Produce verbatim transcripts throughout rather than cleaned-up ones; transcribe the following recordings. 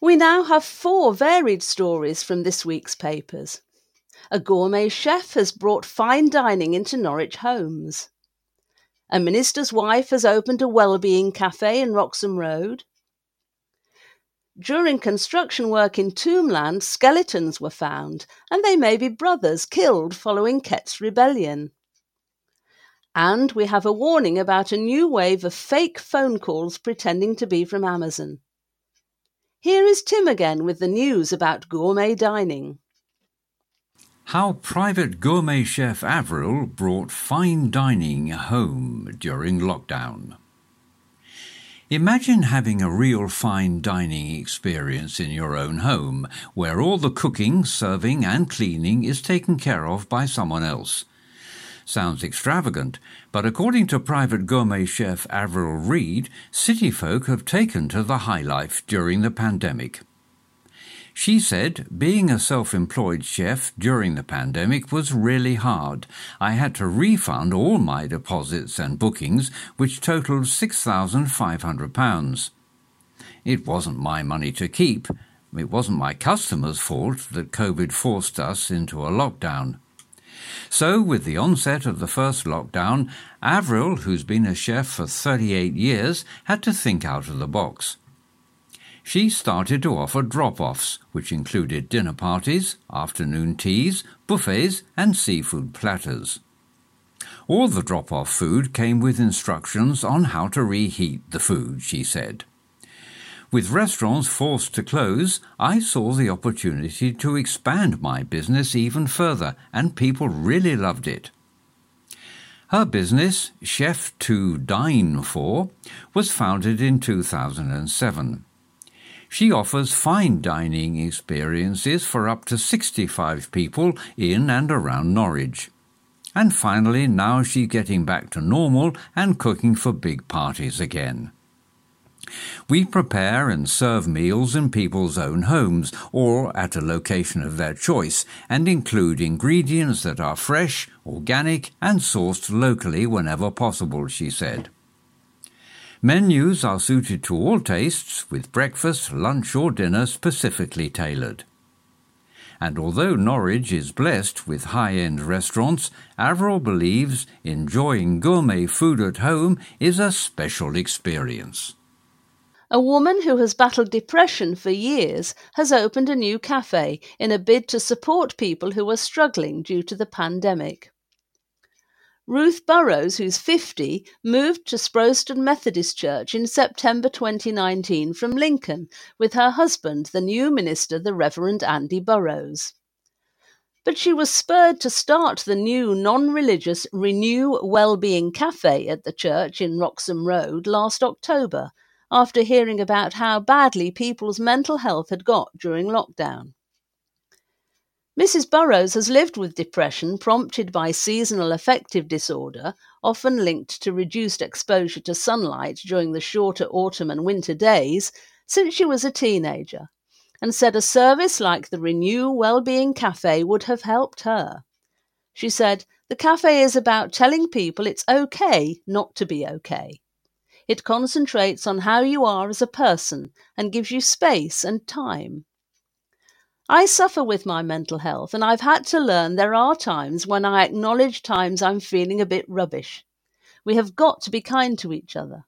We now have four varied stories from this week's papers. A gourmet chef has brought fine dining into Norwich homes. A minister's wife has opened a wellbeing cafe in Wroxham Road. During construction work in Tombland, skeletons were found, and they may be brothers killed following Kett's rebellion. And we have a warning about a new wave of fake phone calls pretending to be from Amazon. Here is Tim again with the news about gourmet dining. How private gourmet chef Avril brought fine dining home during lockdown. Imagine having a real fine dining experience in your own home, where all the cooking, serving and cleaning is taken care of by someone else. Sounds extravagant, but according to private gourmet chef Avril Reid, city folk have taken to the high life during the pandemic. She said, being a self-employed chef during the pandemic was really hard. I had to refund all my deposits and bookings, which totalled six thousand five hundred pounds. It wasn't my money to keep. It wasn't my customers' fault that COVID forced us into a lockdown. So, with the onset of the first lockdown, Avril, who's been a chef for thirty-eight years, had to think out of the box. She started to offer drop-offs, which included dinner parties, afternoon teas, buffets and seafood platters. All the drop-off food came with instructions on how to reheat the food, she said. With restaurants forced to close, I saw the opportunity to expand my business even further, and people really loved it. Her business, Chef to Dine For, was founded in two thousand seven. She offers fine dining experiences for up to sixty-five people in and around Norwich. And finally, now she's getting back to normal and cooking for big parties again. We prepare and serve meals in people's own homes or at a location of their choice and include ingredients that are fresh, organic and sourced locally whenever possible, she said. Menus are suited to all tastes, with breakfast, lunch or dinner specifically tailored. And although Norwich is blessed with high-end restaurants, Avril believes enjoying gourmet food at home is a special experience. A woman who has battled depression for years has opened a new cafe in a bid to support people who are struggling due to the pandemic. Ruth Burrows, who's fifty, moved to Sproston Methodist Church in September twenty nineteen from Lincoln with her husband, the new minister, the Reverend Andy Burrows. But she was spurred to start the new non-religious Renew Wellbeing Cafe at the church in Wroxham Road last October, after hearing about how badly people's mental health had got during lockdown. Missus Burrows has lived with depression prompted by seasonal affective disorder, often linked to reduced exposure to sunlight during the shorter autumn and winter days, since she was a teenager, and said a service like the Renew Wellbeing Cafe would have helped her. She said, "The cafe is about telling people it's okay not to be okay. It concentrates on how you are as a person and gives you space and time. I suffer with my mental health, and I've had to learn there are times when I acknowledge times I'm feeling a bit rubbish. We have got to be kind to each other."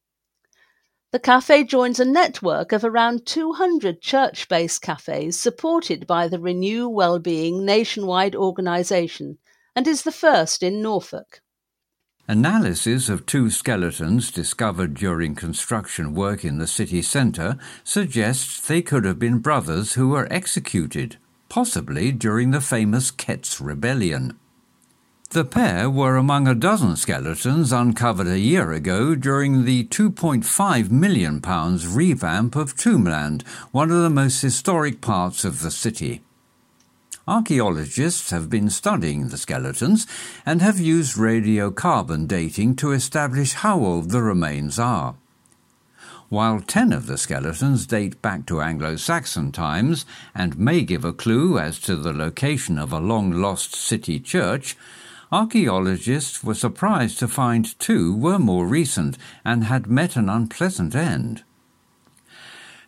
The cafe joins a network of around two hundred church-based cafes supported by the Renew Wellbeing nationwide organisation and is the first in Norfolk. Analysis of two skeletons discovered during construction work in the city centre suggests they could have been brothers who were executed, possibly during the famous Kett's Rebellion. The pair were among a dozen skeletons uncovered a year ago during the two point five million pounds revamp of Tombland, one of the most historic parts of the city. Archaeologists have been studying the skeletons and have used radiocarbon dating to establish how old the remains are. While ten of the skeletons date back to Anglo-Saxon times and may give a clue as to the location of a long-lost city church, archaeologists were surprised to find two were more recent and had met an unpleasant end.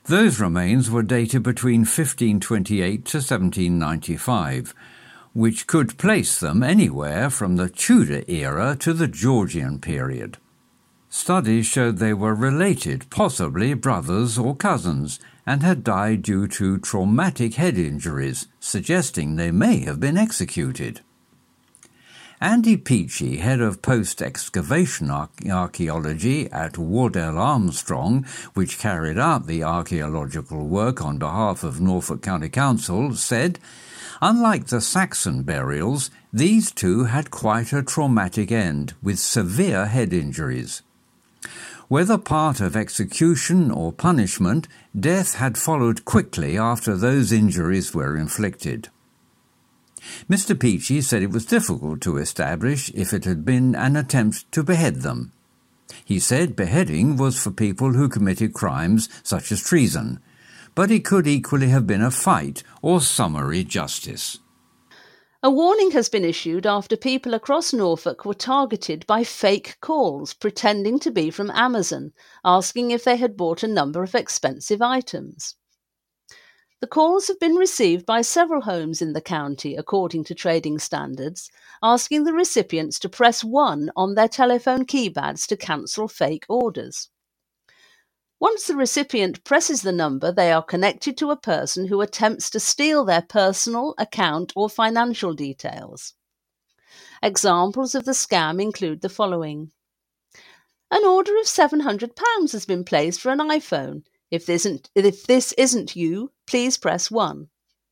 Those remains were dated between fifteen twenty-eight to seventeen ninety-five, which could place them anywhere from the Tudor era to the Georgian period. Studies showed they were related, possibly brothers or cousins, and had died due to traumatic head injuries, suggesting they may have been executed. Andy Peachey, head of post-excavation archaeology at Waddell Armstrong, which carried out the archaeological work on behalf of Norfolk County Council, said, "Unlike the Saxon burials, these two had quite a traumatic end, with severe head injuries. Whether part of execution or punishment, death had followed quickly after those injuries were inflicted." Mister Peachey said it was difficult to establish if it had been an attempt to behead them. He said beheading was for people who committed crimes such as treason, but it could equally have been a fight or summary justice. A warning has been issued after people across Norfolk were targeted by fake calls pretending to be from Amazon, asking if they had bought a number of expensive items. The calls have been received by several homes in the county, according to trading standards, asking the recipients to press one on their telephone keypads to cancel fake orders. Once the recipient presses the number, they are connected to a person who attempts to steal their personal, account or financial details. Examples of the scam include the following. An order of seven hundred pounds has been placed for an iPhone. If this isn't, if this isn't you, please press one.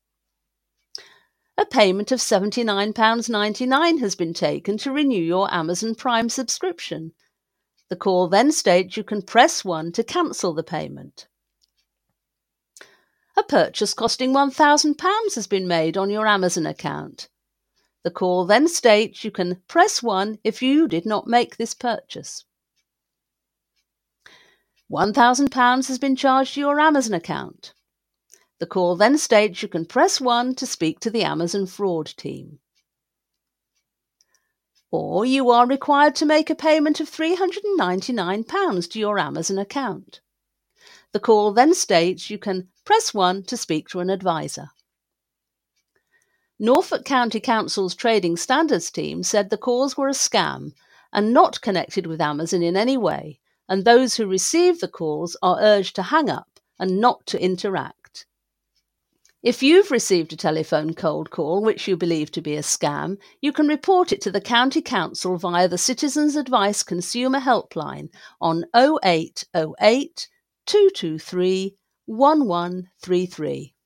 A payment of seventy-nine pounds ninety-nine has been taken to renew your Amazon Prime subscription. The call then states you can press one to cancel the payment. A purchase costing one thousand pounds has been made on your Amazon account. The call then states you can press one if you did not make this purchase. one thousand pounds has been charged to your Amazon account. The call then states you can press one to speak to the Amazon fraud team. Or you are required to make a payment of three hundred ninety-nine pounds to your Amazon account. The call then states you can press one to speak to an advisor. Norfolk County Council's Trading Standards team said the calls were a scam and not connected with Amazon in any way, and those who receive the calls are urged to hang up and not to interact. If you've received a telephone cold call which you believe to be a scam, you can report it to the County Council via the Citizens Advice Consumer Helpline on oh eight oh eight, two two three, one one three three.